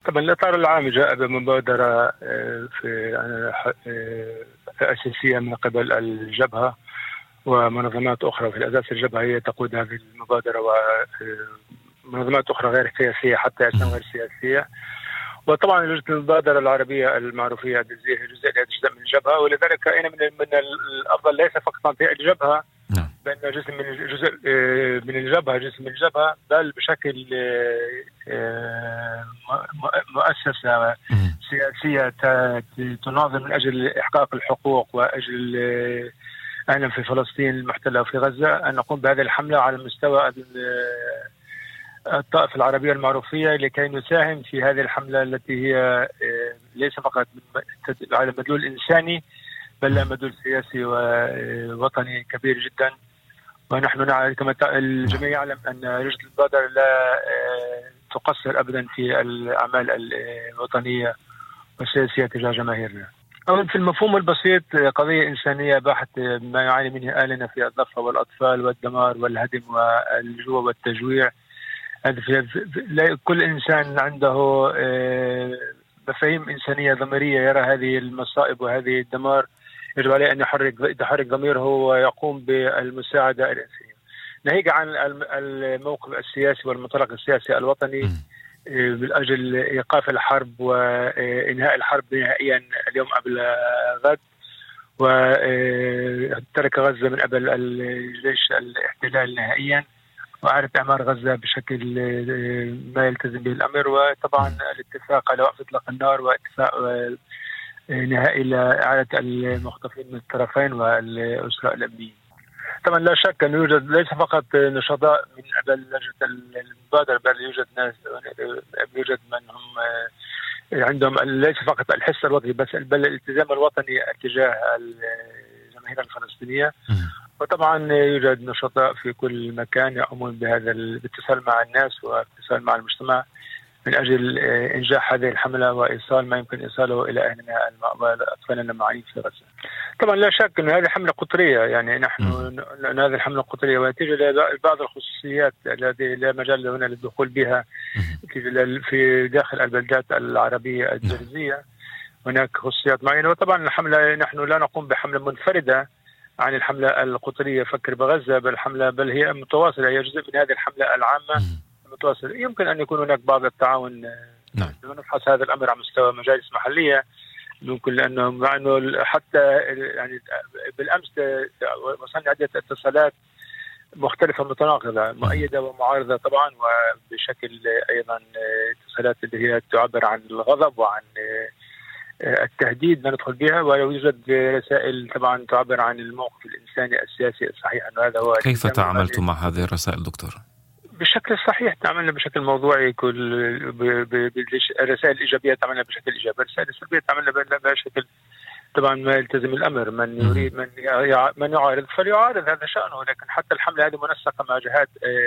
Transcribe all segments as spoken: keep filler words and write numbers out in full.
طبعا الإطار العام جاء بمبادرة في أساسية من قبل الجبهة ومنظمات أخرى. في الأساس الجبهة هي تقود هذه المبادرة ومنظمات أخرى غير سياسية حتى أساسا غير سياسية. وطبعا جزء المبادرة العربية المعروفية هي جزء جزء من الجبهة، ولذلك كان من من الأفضل ليس فقط تنطيع الجبهة بأن جزء من جزء من الجبهة جزء من الجبهة بل بشكل مؤسسة سياسية تناضل من أجل إحقاق الحقوق وأجل أهلا في فلسطين المحتلة وفي غزة، أن نقوم بهذه الحملة على مستوى الطائفة العربية المعروفية لكي نساهم في هذه الحملة التي هي ليس فقط على مدلول إنساني بل مدلول سياسي ووطني كبير جدا. ونحن نعلم كما الجميع يعلم أن لجنة المبادرة لا تقصر أبدا في الأعمال الوطنية والسياسية تجاه جماهيرنا. أولا في المفهوم البسيط قضية إنسانية بحتة ما يعاني منه أهلنا في الضفة والأطفال والدمار والهدم والجوع والتجويع. كل إنسان عنده مفاهيم إنسانية ضميرية يرى هذه المصائب وهذه الدمار يجب عليه أن يحرك يحرك ضميره ويقوم بالمساعدة الإنسانية. ناهيك عن الموقف السياسي والمنطلق السياسي الوطني من أجل إيقاف الحرب وإنهاء الحرب نهائيا اليوم قبل غد، وترك غزة من قبل الجيش الاحتلال نهائيا وأعرف إعمار غزة بشكل ما يلتزم به الأمر، وطبعا الاتفاق على وقف إطلاق النار واتفاق نهائي لإعادة المختطفين من الطرفين والأسرى الأمنيين. طبعا لا شك أن يوجد ليس فقط نشطاء من قبل لجنة المبادرة بل يوجد ناس يوجد من هم عندهم ليس فقط الحس الوطني بس بل الالتزام الوطني تجاه الجماهير الفلسطينية. وطبعا يوجد نشطاء في كل مكان يقومون بهذا الاتصال مع الناس واتصال مع المجتمع من أجل إنجاح هذه الحملة وإيصال ما يمكن إيصاله إلى أهلنا وأطفالنا المعانين في غزة. طبعا لا شك أن هذه حملة قطرية، يعني نحن أن هذه الحملة قطرية وتيجي لبعض الخصوصيات التي لا مجال هنا للدخول بها في داخل البلدات العربية الجرزية. هناك خصوصيات معينة، وطبعا الحملة نحن لا نقوم بحملة منفردة عن الحملة القطرية فكر بغزة بل حملة بل هي متواصلة، هي جزء من هذه الحملة العامة متواصل. يمكن أن يكون هناك بعض التعاون نعم. نفحص هذا الأمر على مستوى مجالس محلية ممكن، لأنه مع أنه حتى يعني بالأمس وصلنا عدة اتصالات مختلفة متناقضة مؤيدة ومعارضة طبعا، وبشكل أيضا اتصالات اللي هي تعبر عن الغضب وعن التهديد ما ندخل بها، ويوجد رسائل طبعا تعبر عن الموقف الإنساني السياسي الصحيح أنه هذا هو. كيف تعاملتم مع هذه الرسائل دكتور؟ بشكل صحيح تعاملنا بشكل موضوعي. كل الرسائل الإيجابية تعاملنا بشكل إيجابي، الرسائل السلبية تعاملنا بشكل طبعا ما يلتزم الأمر. من يريد من من يعارض فليعارض، هذا شأنه. لكن حتى الحملة هذه منسقة مع جهات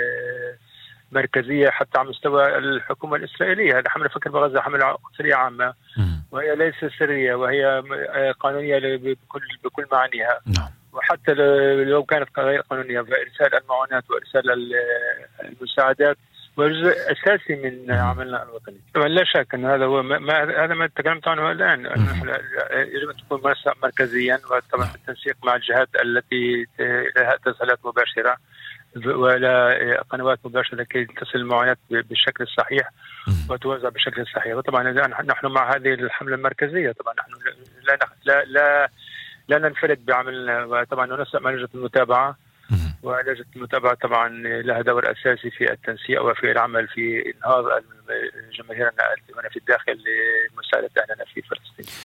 مركزية حتى على مستوى الحكومة الإسرائيلية. هذا حملة فكر بغزة حملة قصرية عامة وهي ليست سرية وهي قانونية بكل بكل معانيها. وحتى لو كانت غير قانونية فإرسال المعونات وإرسال المساعدات وجزء أساسي من عملنا الوطني. طبعا لا شك أن هذا هو ما هذا ما تكلمت عنه الآن، أن يجب أن تكون منسق مركزيا، وطبعا بالتنسيق مع الجهات التي لها اتصالات مباشرة ولا قنوات مباشرة لكي تصل المعونات بالشكل الصحيح وتوزع بالشكل الصحيح. وطبعا نحن مع هذه الحملة المركزية طبعا نحن لا لا لا, لا ننفرد بعملنا، وطبعا ننسق مع لجنة المتابعة، ولجنة المتابعة طبعا لها دور أساسي في التنسيق وفي العمل في إنهاض جماهيرنا في الداخل لمساعدة أهلنا في فلسطين.